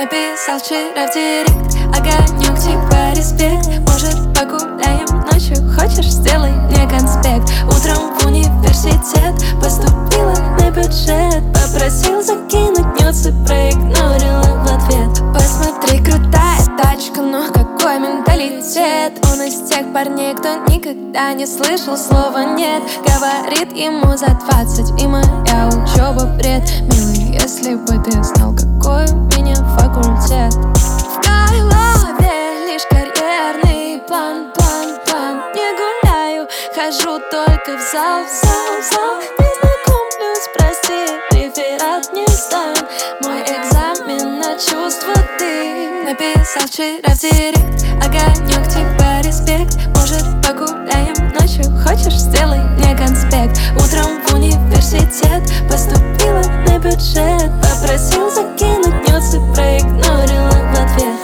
Написал вчера в директ: огонек, типа респект. Может, погуляем ночью, хочешь, сделай мне конспект. Утром в университет поступила на бюджет. Попросил закинуть нюцы, проигнорила в ответ. Посмотри, крутая тачка, но какой менталитет. Он из тех парней, кто никогда не слышал слова нет. Говорит ему за 20, и моя учеба бред. Милый, если бы ты знал, какой у меня факультет. В голове лишь карьерный план, план, план. Не гуляю, хожу только в зал, в зал, в зал. Не знакомлюсь, прости, реферат не сдан. Мой экзамен на чувства ты. Написал вчера в директ: огонек, типа респект. Может, погуляем ночью, хочешь, сделай мне конспект. Утром в университет поступила на бюджет. Попросил закинуть нюцы, проигнорила в ответ.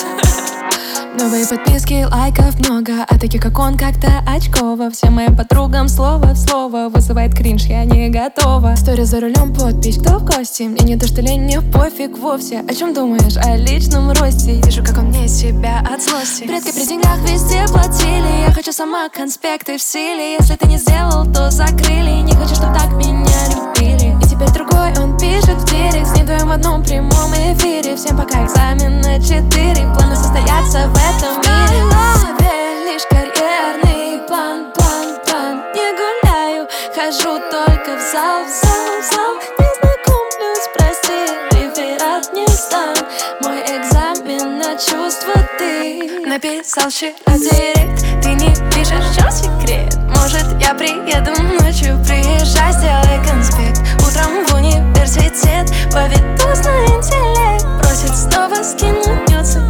Новые подписки, лайков много, а таких как он как-то очково. Всем моим подругам слово в слово вызывает кринж, я не готова. Стори за рулем, подпись, кто в гости? Мне не то, что лень, не пофиг вовсе. О чем думаешь? О личном росте. Вижу, как он мне из себя от злости. Предки при деньгах везде платили. Я хочу сама, конспекты в силе. Если ты не сделал, то закрыли. Не хочу, чтоб так меня любили. И теперь другой он пишет в директ. С ним вдвоем в одном прямом эфире. Всем пока экзамен на 4. Планы состояться в этом мире. В голове лишь карьерный план, план, план. Не гуляю, хожу только в зал, в зал, в зал. Не знакомлюсь, прости, реферат не сдан. Мой экзамен на чувства ты. Написал вчера в директ: ты не пишешь, в чем секрет? Может, я приеду ночью, приезжай, сделай конспект. Утром в университет поведусь на интеллект. Просит снова скинуть нюцы,